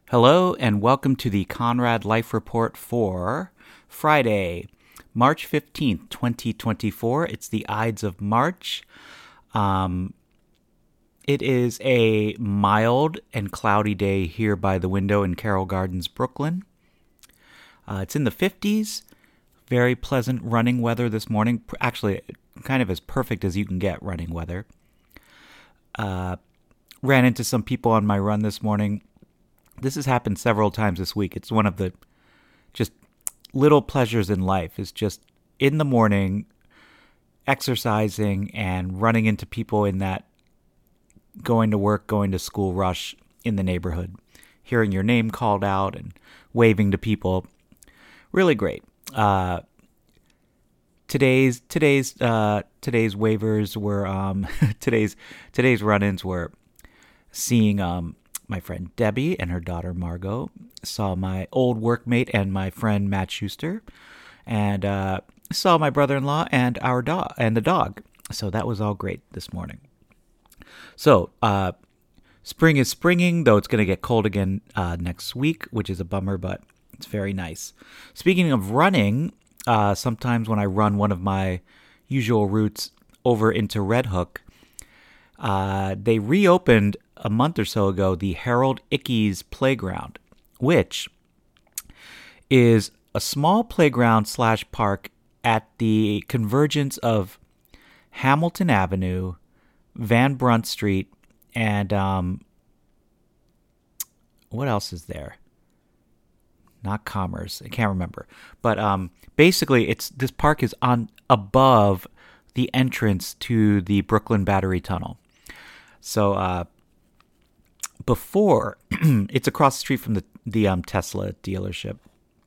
Hello, and welcome to the Conrad Life Report for Friday, March 15th, 2024. It's the Ides of March. Um, it is a mild and cloudy day here by the window in Carroll Gardens, Brooklyn. It's in the 50s. Very pleasant running weather this morning. Actually, kind of as perfect as you can get running weather. Ran into some people on my run this morning. This has happened several times this week. It's one of the just little pleasures in life is just in the morning exercising and running into people in that going to work, going to school rush in the neighborhood, hearing your name called out and waving to people. Really great. Today's waivers were today's run-ins were seeing my friend Debbie and her daughter Margot, saw my old workmate and my friend Matt Schuster, and saw my brother-in-law and our dog and the dog. So that was all great this morning. So spring is springing, though it's going to get cold again next week, which is a bummer, but it's very nice. Speaking of running, sometimes when I run one of my usual routes over into Red Hook, they reopened a month or so ago the Harold Ickes Playground, which is a small playground / park at the convergence of Hamilton Avenue, Van Brunt Street, and what else is there? Not Commerce. I can't remember. But basically, this park is on above the entrance to the Brooklyn Battery Tunnel. So before, it's across the street from the Tesla dealership.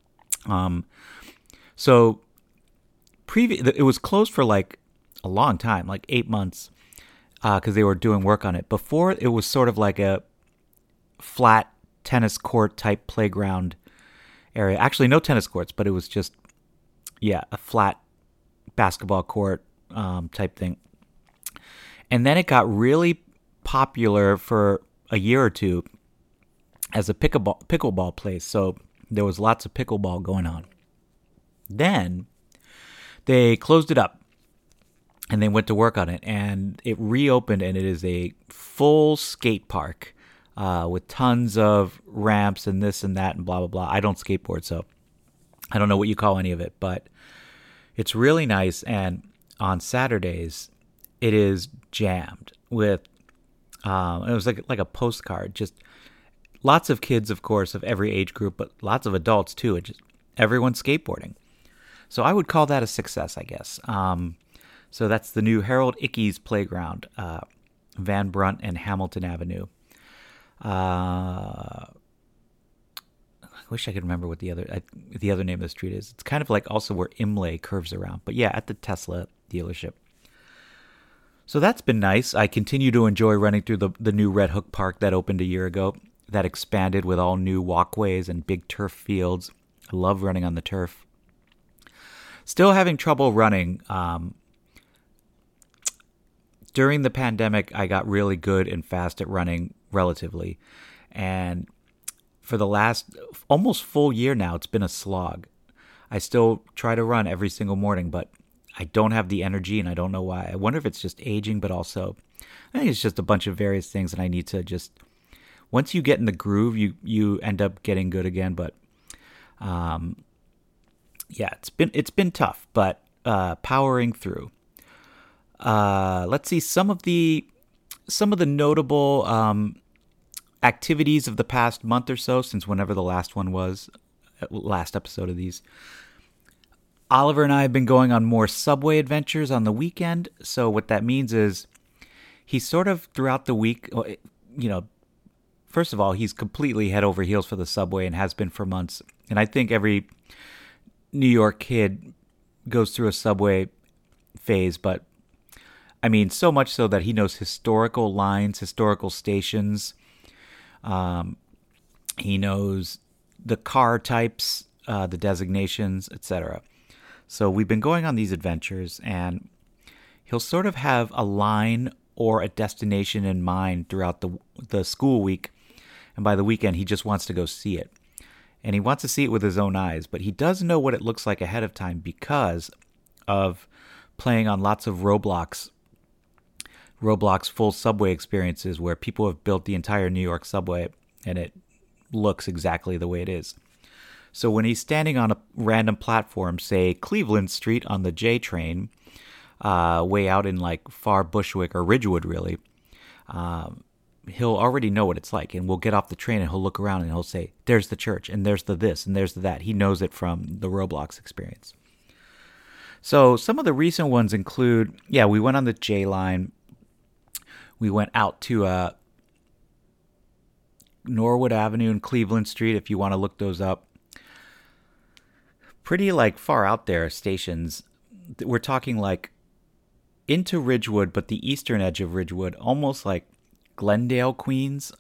So it was closed for like a long time, like 8 months, because they were doing work on it. Before, it was sort of like a flat tennis court type playground area. Actually, no tennis courts, but it was just, a flat basketball court type thing. And then it got really popular for a year or two as a pickleball place. So there was lots of pickleball going on. Then they closed it up and they went to work on it, and it reopened, and it is a full skate park with tons of ramps and this and that and blah, blah, blah. I don't skateboard, so I don't know what you call any of it, but it's really nice. And on Saturdays, it is jammed with it was like a postcard, just lots of kids, of course, of every age group, but lots of adults too. It just everyone's skateboarding. So I would call that a success, I guess. So that's the new Harold Ickes Playground, Van Brunt and Hamilton Avenue. I wish I could remember what the other name of the street is. It's kind of like also where Imlay curves around, but yeah, at the Tesla dealership. So that's been nice. I continue to enjoy running through the new Red Hook Park that opened a year ago, that expanded with all new walkways and big turf fields. I love running on the turf. Still having trouble running. During the pandemic, I got really good and fast at running relatively. And for the last almost full year now, it's been a slog. I still try to run every single morning, but I don't have the energy, and I don't know why. I wonder if it's just aging, but also I think it's just a bunch of various things, and I need to just, once you get in the groove, you end up getting good again. But it's been tough, but powering through. Let's see some of the notable activities of the past month or so, since whenever the last one was, last episode of these. Oliver and I have been going on more subway adventures on the weekend. So what that means is he's sort of throughout the week, first of all, he's completely head over heels for the subway and has been for months. And I think every New York kid goes through a subway phase, but I mean, so much so that he knows historical lines, historical stations. He knows the car types, the designations, etc. So we've been going on these adventures, and he'll sort of have a line or a destination in mind throughout the school week. and by the weekend he just wants to go see it. And he wants to see it with his own eyes, but he does know what it looks like ahead of time because of playing on lots of Roblox full subway experiences where people have built the entire New York subway and it looks exactly the way it is. So when he's standing on a random platform, say Cleveland Street on the J train, way out in like far Bushwick or Ridgewood really, he'll already know what it's like, and we'll get off the train and he'll look around and he'll say, there's the church and there's the this and there's the that. He knows it from the Roblox experience. So some of the recent ones include, we went on the J line. We went out to Norwood Avenue and Cleveland Street, if you want to look those up. Pretty like far out there stations. We're talking like into Ridgewood, but the eastern edge of Ridgewood, almost like Glendale, Queens.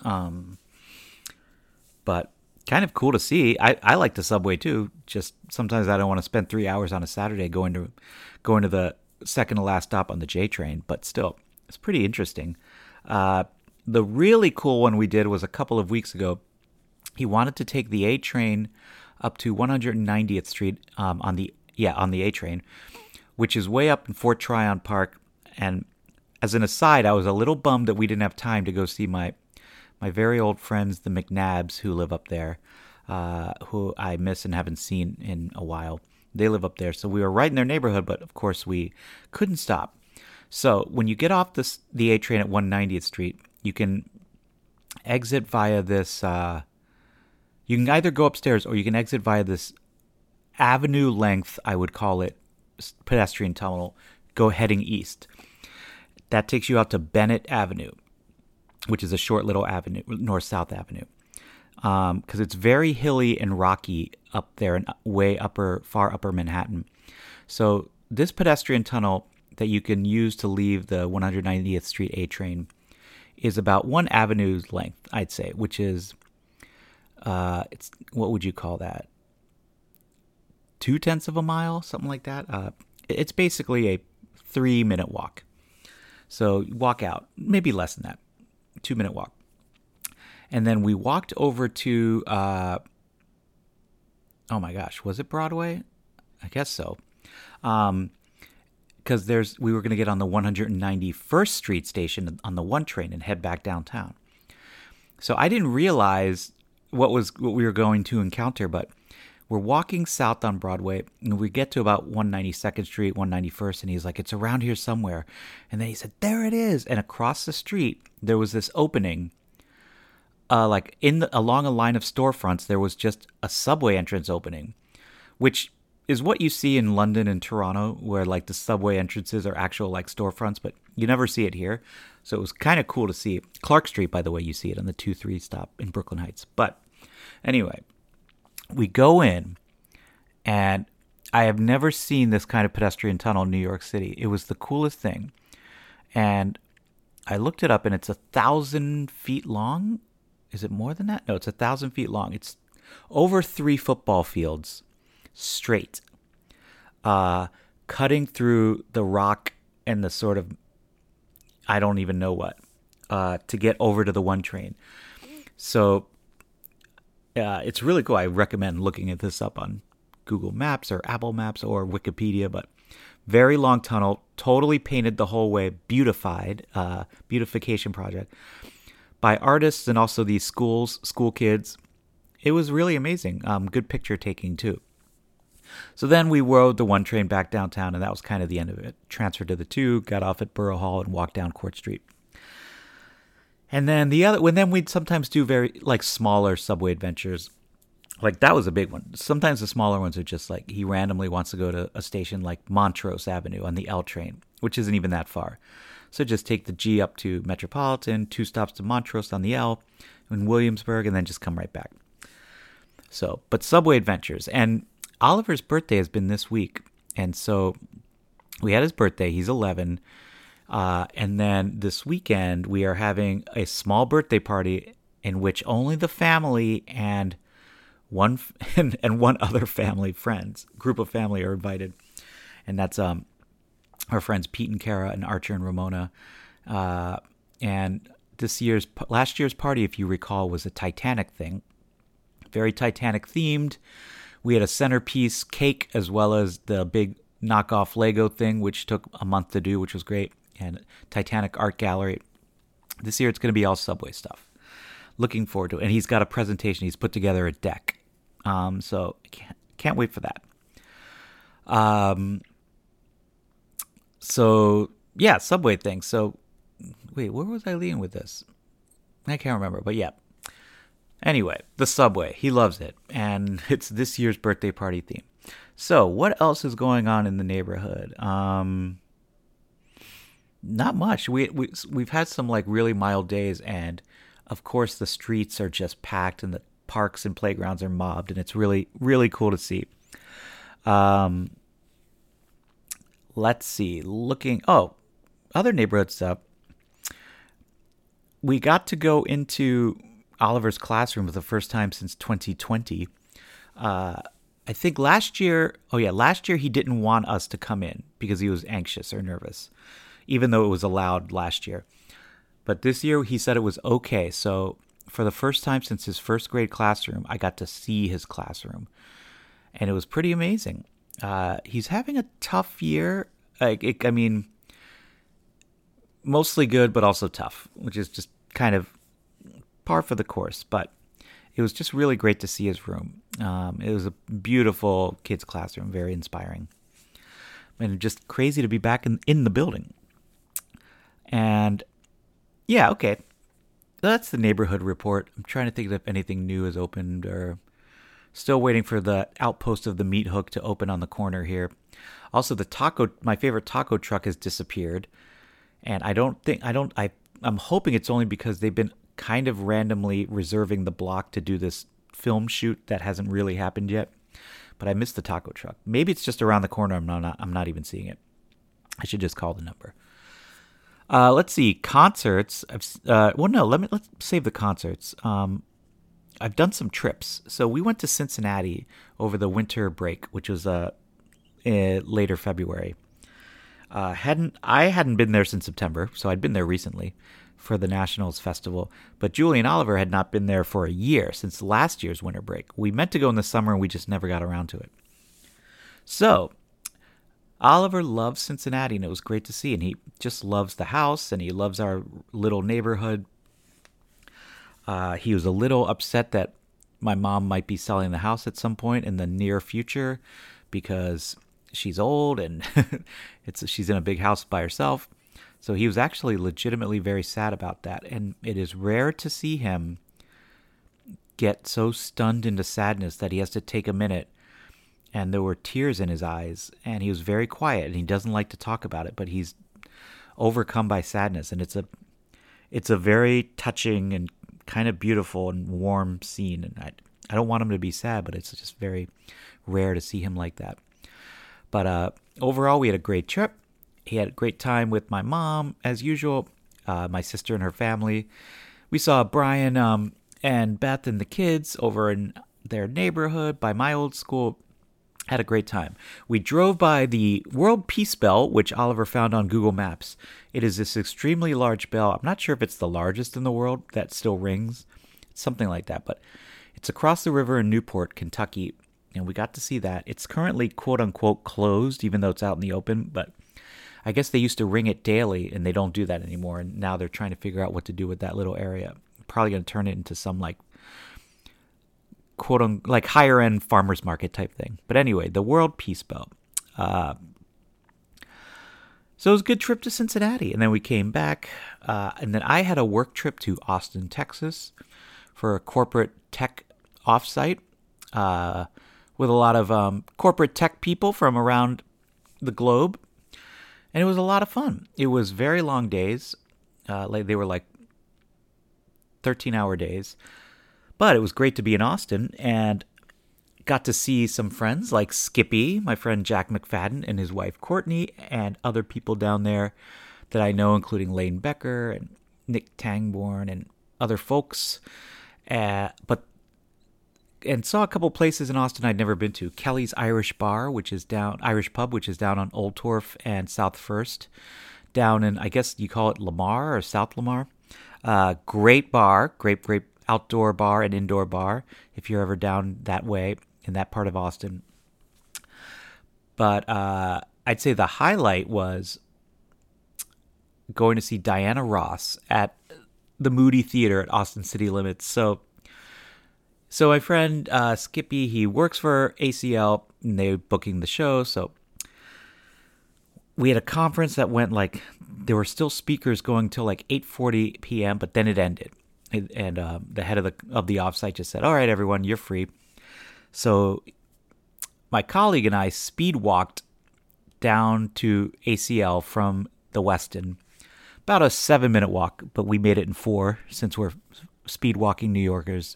But kind of cool to see. I like the subway too. Just sometimes I don't want to spend 3 hours on a Saturday going to the second to last stop on the J train, but still, it's pretty interesting. The really cool one we did was a couple of weeks ago. He wanted to take the A train up to 190th Street on the A train, which is way up in Fort Tryon Park. And as an aside, I was a little bummed that we didn't have time to go see my very old friends, the McNabbs, who live up there, who I miss and haven't seen in a while. They live up there, so we were right in their neighborhood, but of course we couldn't stop. So when you get off the A train at 190th Street, you can exit via this. You can either go upstairs or you can exit via this avenue length, I would call it, pedestrian tunnel, go heading east. That takes you out to Bennett Avenue, which is a short little avenue, north-south avenue, because it's very hilly and rocky up there in far upper Manhattan. So this pedestrian tunnel that you can use to leave the 190th Street A train is about one avenue's length, I'd say, which is, it's what would you call that? 0.2 of a mile, something like that. It's basically a 3-minute walk. So you walk out, maybe less than that, 2-minute walk. And then we walked over to, oh my gosh, was it Broadway? I guess so. Because we were going to get on the 191st Street station on the 1 train and head back downtown. So I didn't realize what we were going to encounter, but we're walking south on Broadway, and we get to about 192nd Street, 191st, and he's like, it's around here somewhere. And then he said, there it is. And across the street, there was this opening, along a line of storefronts, there was just a subway entrance opening, which is what you see in London and Toronto, where like the subway entrances are actual like storefronts, but you never see it here. So it was kind of cool to see. Clark Street, by the way, you see it on the 2-3 stop in Brooklyn Heights. But anyway, we go in, and I have never seen this kind of pedestrian tunnel in New York City. It was the coolest thing. And I looked it up, and it's 1,000 feet long. Is it more than that? No, it's 1,000 feet long. It's over 3 football fields straight, cutting through the rock and the sort of, I don't even know what, to get over to the 1 train. So it's really cool. I recommend looking at this up on Google Maps or Apple Maps or Wikipedia, but very long tunnel, totally painted the whole way, beautified, beautification project by artists and also these school kids. It was really amazing. Good picture taking too. So then we rode the 1 train back downtown, and that was kind of the end of it. Transferred to the 2, got off at Borough Hall, and walked down Court Street. And then we'd sometimes do very like smaller subway adventures. Like that was a big one. Sometimes the smaller ones are just like he randomly wants to go to a station like Montrose Avenue on the L train, which isn't even that far. So just take the G up to Metropolitan, 2 stops to Montrose on the L in Williamsburg, and then just come right back. So, but subway adventures. And Oliver's birthday has been this week. And so we had his birthday. He's 11. And then this weekend, we are having a small birthday party in which only the family and one other family group of family are invited. And that's our friends Pete and Kara and Archer and Ramona. And last year's party, if you recall, was a Titanic thing, very Titanic themed. We had a centerpiece cake as well as the big knockoff Lego thing, which took a month to do, which was great, and Titanic art gallery. This year it's going to be all Subway stuff. Looking forward to it. And he's got a presentation. He's put together a deck. So can't wait for that. So yeah, Subway thing. So wait, where was I leading with this? I can't remember, but yeah. Anyway, the Subway. He loves it. And it's this year's birthday party theme. So what else is going on in the neighborhood? Not much. We've had some like really mild days, and of course the streets are just packed and the parks and playgrounds are mobbed, and it's really, really cool to see. Let's see. Other neighborhood stuff. We got to go into Oliver's classroom for the first time since 2020. I think last year he didn't want us to come in because he was anxious or nervous, even though it was allowed last year. But this year he said it was okay. So for the first time since his first grade classroom, I got to see his classroom. And it was pretty amazing. He's having a tough year. Mostly good, but also tough, which is just kind of par for the course. But it was just really great to see his room. It was a beautiful kids' classroom, very inspiring. And just crazy to be back in the building. And yeah, okay. That's the neighborhood report. I'm trying to think if anything new has opened, or still waiting for the outpost of the Meat Hook to open on the corner here. Also, my favorite taco truck has disappeared. And I'm hoping it's only because they've been kind of randomly reserving the block to do this film shoot that hasn't really happened yet. But I missed the taco truck. Maybe it's just around the corner. I'm not even seeing it. I should just call the number. Let's see, concerts. Let's save the concerts. I've done some trips. So we went to Cincinnati over the winter break, which was later February. I hadn't been there since September, so I'd been there recently for the Nationals Festival. But Julie and Oliver had not been there for a year, since last year's winter break. We meant to go in the summer, and we just never got around to it. So Oliver loves Cincinnati, and it was great to see. And he just loves the house, and he loves our little neighborhood. He was a little upset that my mom might be selling the house at some point in the near future because she's old and she's in a big house by herself. So he was actually legitimately very sad about that. And it is rare to see him get so stunned into sadness that he has to take a minute. And there were tears in his eyes, and he was very quiet, and he doesn't like to talk about it, but he's overcome by sadness. And it's a very touching and kind of beautiful and warm scene. And I don't want him to be sad, but it's just very rare to see him like that. But overall, we had a great trip. He had a great time with my mom, as usual, my sister and her family. We saw Brian and Beth and the kids over in their neighborhood by my old school. Had a great time. We drove by the World Peace Bell, which Oliver found on Google Maps. It is this extremely large bell. I'm not sure if it's the largest in the world that still rings. It's something like that, but it's across the river in Newport, Kentucky, and we got to see that. It's currently quote-unquote closed, even though it's out in the open, but I guess they used to ring it daily, and they don't do that anymore, and now they're trying to figure out what to do with that little area. Probably going to turn it into some quote-unquote higher-end farmer's market type thing. But anyway, the World Peace Bell. So it was a good trip to Cincinnati. And then we came back. And then I had a work trip to Austin, Texas for a corporate tech offsite with a lot of corporate tech people from around the globe. And it was a lot of fun. It was very long days. They were 13-hour days. But it was great to be in Austin and got to see some friends like Skippy, my friend Jack McFadden and his wife Courtney, and other people down there that I know, including Lane Becker and Nick Tangborn and other folks. And saw a couple places in Austin I'd never been to. Kelly's Irish Pub, which is down on Old Torf and South First, down in, I guess you call it Lamar or South Lamar. Great bar, great outdoor bar and indoor bar if you're ever down that way in that part of Austin. But I'd say the highlight was going to see Diana Ross at the Moody Theater at Austin City Limits. So my friend Skippy, he works for ACL, and they're booking the show. So we had a conference that went like, there were still speakers going till like 8:40 p.m., but then it ended. And the head of the offsite just said, "All right, everyone, you're free." So my colleague and I speed walked down to ACL from the Westin. About a 7-minute walk, but we made it in 4 since we're speed walking New Yorkers.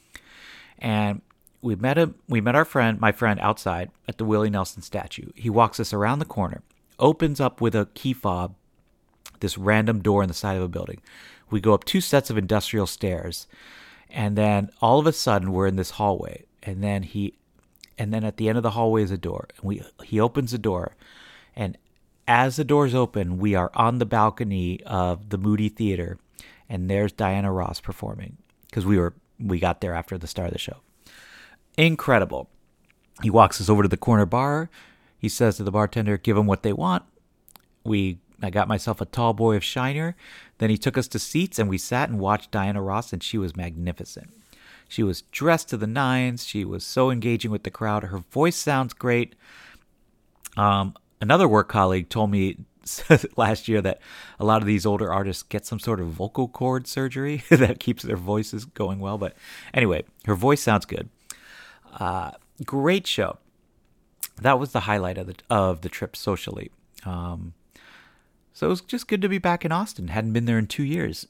And we met my friend outside at the Willie Nelson statue. He walks us around the corner, opens up with a key fob this random door in the side of a building. We go up 2 sets of industrial stairs, and then all of a sudden we're in this hallway. And then at the end of the hallway is a door. He opens the door, and as the doors open, we are on the balcony of the Moody Theater, and there's Diana Ross performing because we got there after the start of the show. Incredible. He walks us over to the corner bar. He says to the bartender, "Give them what they want." I got myself a tall boy of Shiner. Then he took us to seats, and we sat and watched Diana Ross, and she was magnificent. She was dressed to the nines. She was so engaging with the crowd. Her voice sounds great. Another work colleague told me last year that a lot of these older artists get some sort of vocal cord surgery that keeps their voices going well. But anyway, her voice sounds good. Great show. That was the highlight of the trip socially. So it was just good to be back in Austin. Hadn't been there in 2 years.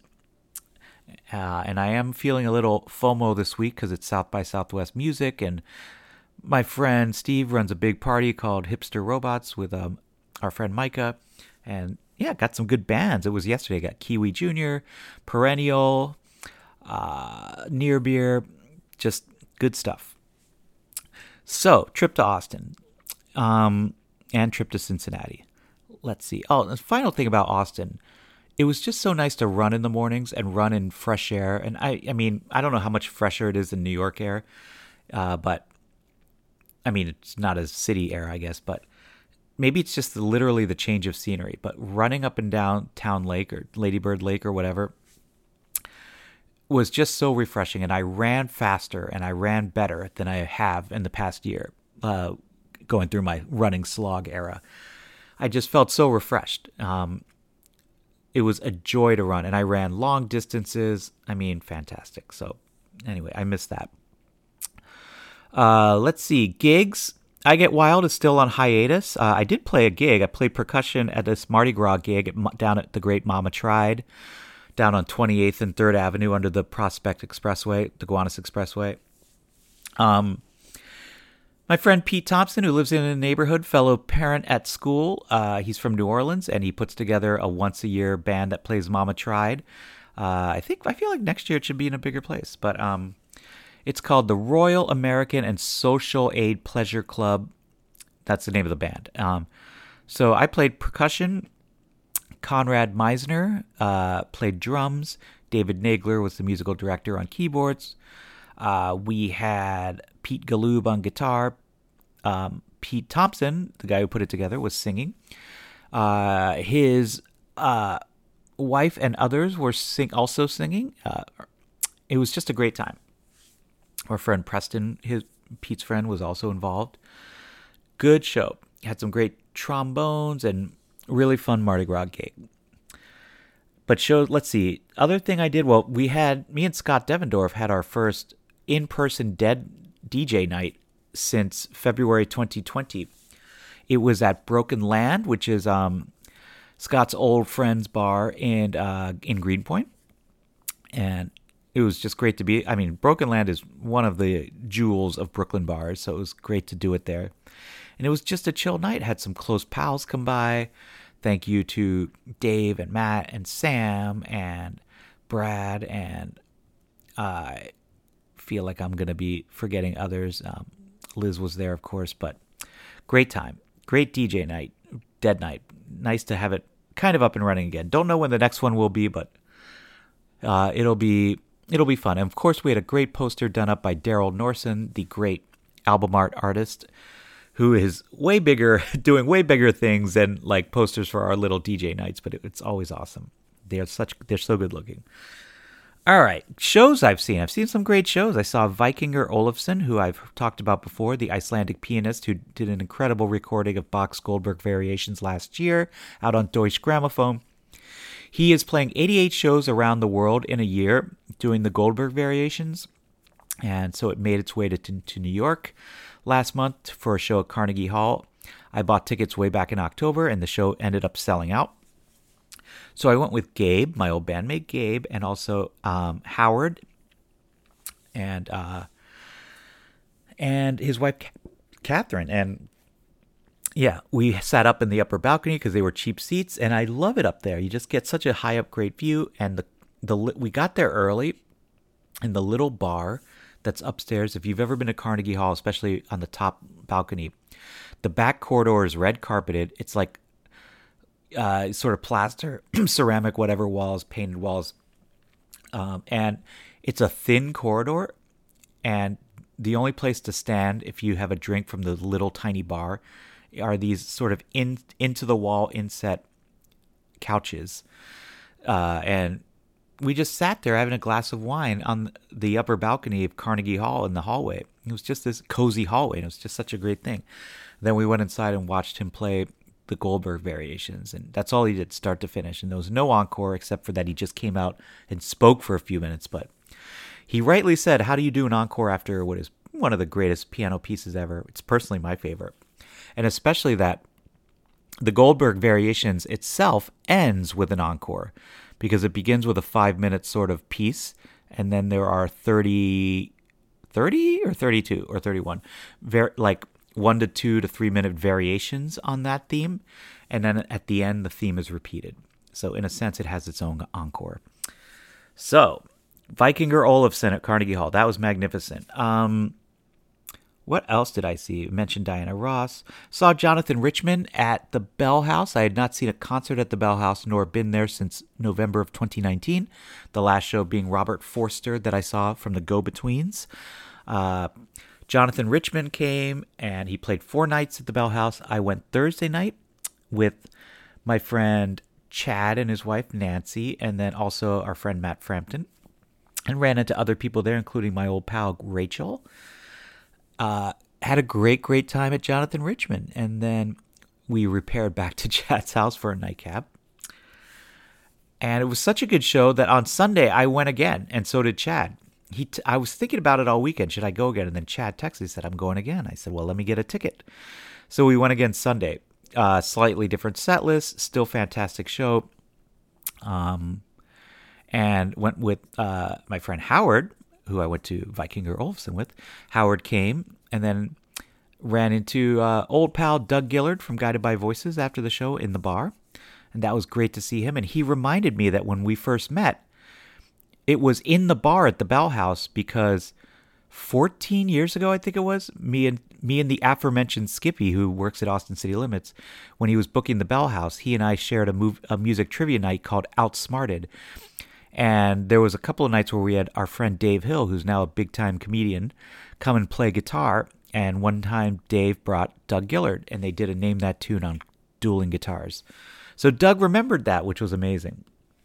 And I am feeling a little FOMO this week because it's South by Southwest Music, and my friend Steve runs a big party called Hipster Robots with our friend Micah, and yeah, got some good bands. It was yesterday. Got Kiwi Jr., Perennial, Near Beer, just good stuff. So trip to Austin, and trip to Cincinnati. Let's see. Oh, the final thing about Austin. It was just so nice to run in the mornings and run in fresh air. And I mean, I don't know how much fresher it is than New York air, but I mean, it's not as city air, I guess, but maybe it's just literally the change of scenery. But running up and down Town Lake or Lady Bird Lake or whatever was just so refreshing. And I ran faster and I ran better than I have in the past year, going through my running slog era. I just felt so refreshed. It was a joy to run, and I ran long distances. I mean, fantastic. So anyway, I missed that. Let's see. Gigs. I Get Wild is still on hiatus. I did play a gig. I played percussion at this Mardi Gras gig down at the Great Mama Tried, down on 28th and 3rd Avenue under the Prospect Expressway, the Gowanus Expressway. My friend Pete Thompson, who lives in the neighborhood, fellow parent at school, he's from New Orleans, and he puts together a once-a-year band that plays Mama Tried. I feel like next year it should be in a bigger place, but it's called the Royal American and Social Aid Pleasure Club. That's the name of the band. So I played percussion. Conrad Meisner played drums. David Nagler was the musical director on keyboards. We had Pete Galoob on guitar. Pete Thompson, the guy who put it together, was singing. His wife and others were also singing. It was just a great time. Our friend Preston, Pete's friend, was also involved. Good show. Had some great trombones and really fun Mardi Gras gig. But let's see. Other thing I did, me and Scott Devendorf had our first in-person Dead DJ night since February 2020. It was at Broken Land, which is Scott's old friend's bar in Greenpoint. And it was just great to be. I mean, Broken Land is one of the jewels of Brooklyn bars, so it was great to do it there. And it was just a chill night. Had some close pals come by. Thank you to Dave and Matt and Sam and Brad, and I feel like I'm going to be forgetting others. Liz was there, of course, but great time. Great DJ night, Dead night. Nice to have it kind of up and running again. Don't know when the next one will be, but It'll be fun. And of course, we had a great poster done up by Daryl Norson, the great album art artist, who is way bigger, doing way bigger things than like posters for our little DJ nights. But it's always awesome. They're so good looking. All right, shows I've seen. I've seen some great shows. I saw Vikingur Olafsson, who I've talked about before, the Icelandic pianist who did an incredible recording of Bach's Goldberg Variations last year out on Deutsche Grammophon. He is playing 88 shows around the world in a year doing the Goldberg Variations, and so it made its way to New York last month for a show at Carnegie Hall. I bought tickets way back in October, and the show ended up selling out. So I went with Gabe, my old bandmate Gabe, and also Howard and his wife Catherine. And yeah, we sat up in the upper balcony because they were cheap seats, and I love it up there. You just get such a high up, great view. And we got there early, and the little bar that's upstairs. If you've ever been to Carnegie Hall, especially on the top balcony, the back corridor is red carpeted. It's like sort of plaster, ceramic, whatever walls, painted walls. And it's a thin corridor. And the only place to stand if you have a drink from the little tiny bar are these sort of into the wall inset couches. And we just sat there having a glass of wine on the upper balcony of Carnegie Hall in the hallway. It was just this cozy hallway, and it was just such a great thing. Then we went inside and watched him play the Goldberg Variations, and that's all he did, start to finish. And there was no encore except for that he just came out and spoke for a few minutes. But he rightly said, how do you do an encore after what is one of the greatest piano pieces ever? It's personally my favorite. And especially that the Goldberg Variations itself ends with an encore, because it begins with a 5-minute sort of piece, and then there are 30 or 32 or 31 like 1 to 2 to 3 minute variations on that theme, and then at the end the theme is repeated. So in a sense it has its own encore. So Vikingur Olafsson at Carnegie Hall, that was magnificent. What else did I see? I mentioned Diana Ross. Saw Jonathan Richman at the Bell House. I had not seen a concert at the Bell House nor been there since November of 2019. The last show being Robert Forster that I saw from the Go-Betweens. Jonathan Richman came and he played 4 nights at the Bell House. I went Thursday night with my friend Chad and his wife Nancy, and then also our friend Matt Frampton, and ran into other people there, including my old pal Rachel. Had a great time at Jonathan Richman, and then we repaired back to Chad's house for a nightcap. And it was such a good show that on Sunday I went again, and so did Chad. I was thinking about it all weekend. Should I go again? And then Chad texted and said, I'm going again. I said, well, let me get a ticket. So we went again Sunday. Slightly different set list, still fantastic show. And went with my friend Howard, who I went to Vikingur Olafsson with. Howard came and then ran into old pal Doug Gillard from Guided by Voices after the show in the bar. And that was great to see him. And he reminded me that when we first met, it was in the bar at the Bell House because 14 years ago, I think it was, me and the aforementioned Skippy, who works at Austin City Limits, when he was booking the Bell House, he and I shared a music trivia night called Outsmarted. And there was a couple of nights where we had our friend Dave Hill, who's now a big-time comedian, come and play guitar. And one time Dave brought Doug Gillard, and they did a Name That Tune on dueling guitars. So Doug remembered that, which was amazing.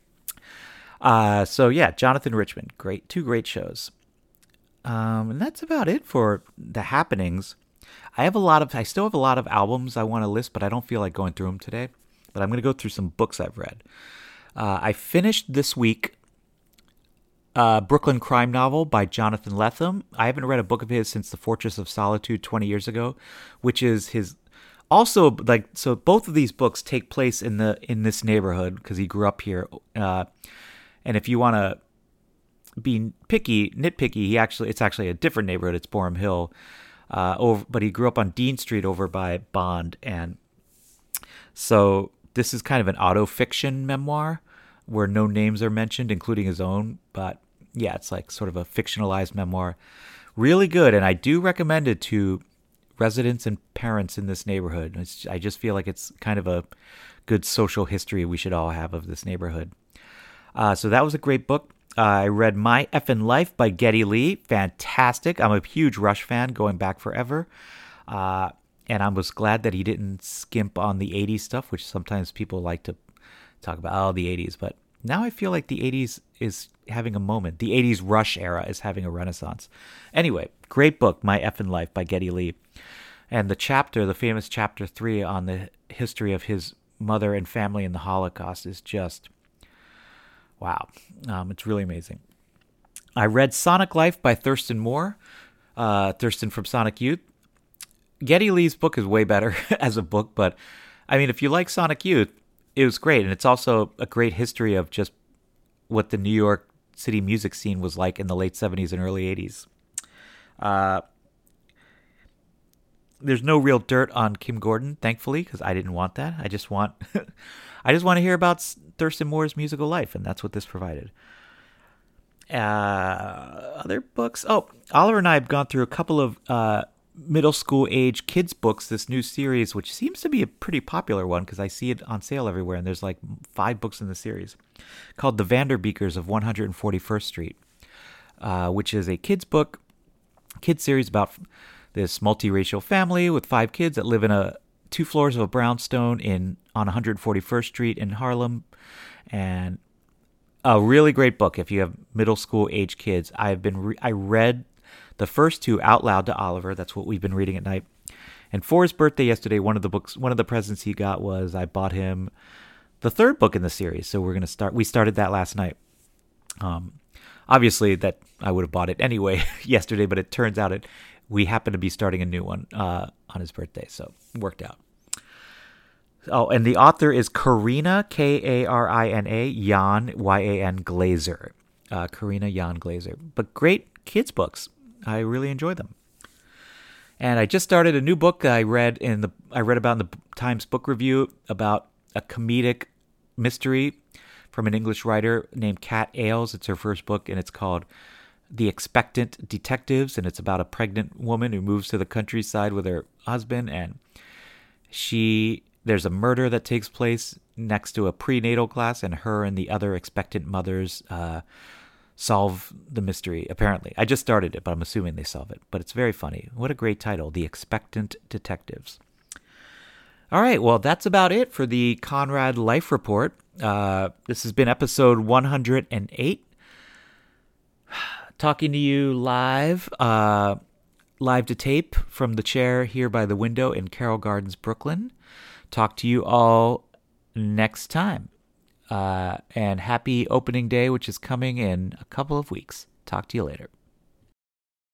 So yeah, Jonathan Richman, two great shows. And that's about it for the happenings. I still have a lot of albums I want to list, but I don't feel like going through them today. But I'm going to go through some books I've read. I finished this week Brooklyn crime novel by Jonathan Lethem. I haven't read a book of his since The Fortress of Solitude 20 years ago, which is his. Also, so both of these books take place in this neighborhood because he grew up here. And if you want to be nitpicky, it's actually a different neighborhood. It's Boerum Hill, but he grew up on Dean Street over by Bond, and so this is kind of an auto-fiction memoir where no names are mentioned, including his own. But yeah, it's like sort of a fictionalized memoir. Really good, and I do recommend it to residents and parents in this neighborhood. I just feel like it's kind of a good social history we should all have of this neighborhood. So that was a great book. I read My Effin' Life by Geddy Lee. Fantastic. I'm a huge Rush fan, going back forever. And I was glad that he didn't skimp on the 80s stuff, which sometimes people like to talk about, the 80s. But now I feel like the 80s is having a moment. The 80s Rush era is having a renaissance. Anyway, great book, My Effin' Life by Geddy Lee. And the famous chapter 3 on the history of his mother and family in the Holocaust is just, wow. It's really amazing. I read Sonic Life by Thurston Moore, Thurston from Sonic Youth. Geddy Lee's book is way better as a book, but I mean, if you like Sonic Youth, it was great. And it's also a great history of just what the New York City music scene was like in the late 70s and early 80s. There's no real dirt on Kim Gordon, thankfully, because I didn't want that. I just want to hear about Thurston Moore's musical life, and that's what this provided. Other books. Oh, Oliver and I have gone through a couple of middle school age kids books. This new series, which seems to be a pretty popular one because I see it on sale everywhere, and there's like 5 books in the series, called The Vanderbeekers of 141st Street, which is a kids series about this multiracial family with 5 kids that live in 2 floors of a brownstone on 141st Street in Harlem. And a really great book if you have middle school age kids. I read the first 2 out loud to Oliver. That's what we've been reading at night. And for his birthday yesterday, one of the presents he got was I bought him the 3rd book in the series. So we started that last night. Obviously that I would have bought it anyway yesterday, but it turns out we happen to be starting a new one on his birthday, so it worked out. Oh, and the author is Karina, Karina, Yan, Yan Glazer. Karina Yan Glazer. But great kids' books. I really enjoy them. And I just started a new book I read about in the Times Book Review about a comedic mystery from an English writer named Kat Ailes. It's her first book, and it's called The Expectant Detectives, and it's about a pregnant woman who moves to the countryside with her husband, and there's a murder that takes place next to a prenatal class, and her and the other expectant mothers solve the mystery, apparently. I just started it, but I'm assuming they solve it. But it's very funny. What a great title, The Expectant Detectives. All right, well, that's about it for the Conrad Life Report. This has been episode 108. Talking to you live to tape from the chair here by the window in Carroll Gardens, Brooklyn. Talk to you all next time. And happy opening day, which is coming in a couple of weeks. Talk to you later.